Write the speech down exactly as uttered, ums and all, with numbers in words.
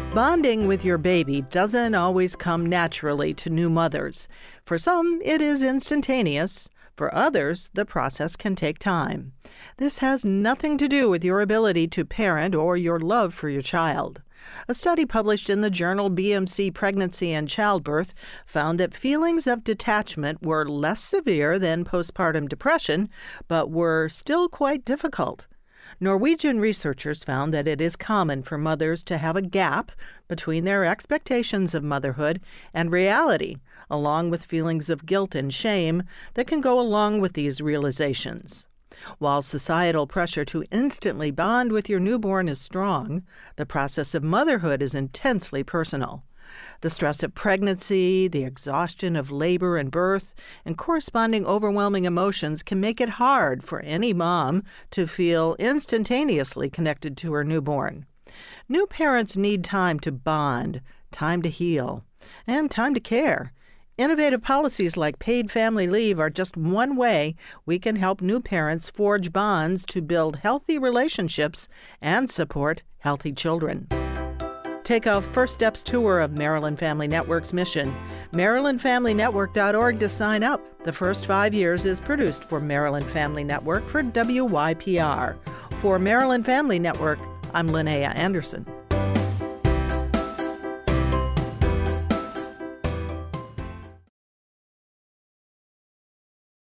Bonding with your baby doesn't always come naturally to new mothers. For some, it is instantaneous. For others, the process can take time. This has nothing to do with your ability to parent or your love for your child. A study published in the journal B M C Pregnancy and Childbirth found that feelings of detachment were less severe than postpartum depression, but were still quite difficult. Norwegian researchers found that it is common for mothers to have a gap between their expectations of motherhood and reality, along with feelings of guilt and shame that can go along with these realizations. While societal pressure to instantly bond with your newborn is strong, the process of motherhood is intensely personal. The stress of pregnancy, the exhaustion of labor and birth, and corresponding overwhelming emotions can make it hard for any mom to feel instantaneously connected to her newborn. New parents need time to bond, time to heal, and time to care. Innovative policies like paid family leave are just one way we can help new parents forge bonds to build healthy relationships and support healthy children. Take a First Steps tour of Maryland Family Network's mission. Maryland Family Network dot org to sign up. The first five years is produced for Maryland Family Network for W Y P R. For Maryland Family Network, I'm Linnea Anderson.